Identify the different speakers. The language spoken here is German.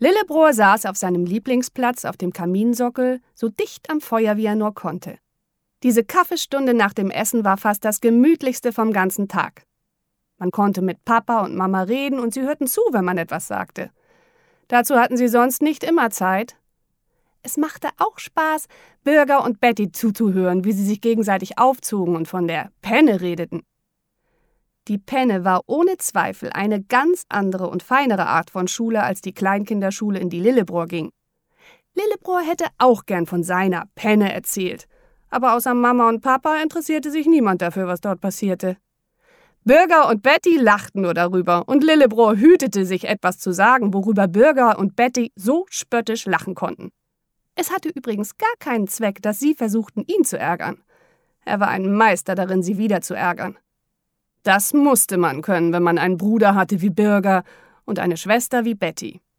Speaker 1: Lillebror saß auf seinem Lieblingsplatz auf dem Kaminsockel, so dicht am Feuer, wie er nur konnte. Diese Kaffeestunde nach dem Essen war fast das gemütlichste vom ganzen Tag. Man konnte mit Papa und Mama reden und sie hörten zu, wenn man etwas sagte. Dazu hatten sie sonst nicht immer Zeit. Es machte auch Spaß, Birger und Betty zuzuhören, wie sie sich gegenseitig aufzogen und von der Penne redeten. Die Penne war ohne Zweifel eine ganz andere und feinere Art von Schule als die Kleinkinderschule, in die Lillebror ging. Lillebror hätte auch gern von seiner Penne erzählt, aber außer Mama und Papa interessierte sich niemand dafür, was dort passierte. Birger und Betty lachten nur darüber und Lillebror hütete sich, etwas zu sagen, worüber Birger und Betty so spöttisch lachen konnten. Es hatte übrigens gar keinen Zweck, dass sie versuchten, ihn zu ärgern. Er war ein Meister darin, sie wieder zu ärgern. Das musste man können, wenn man einen Bruder hatte wie Birger und eine Schwester wie Betty.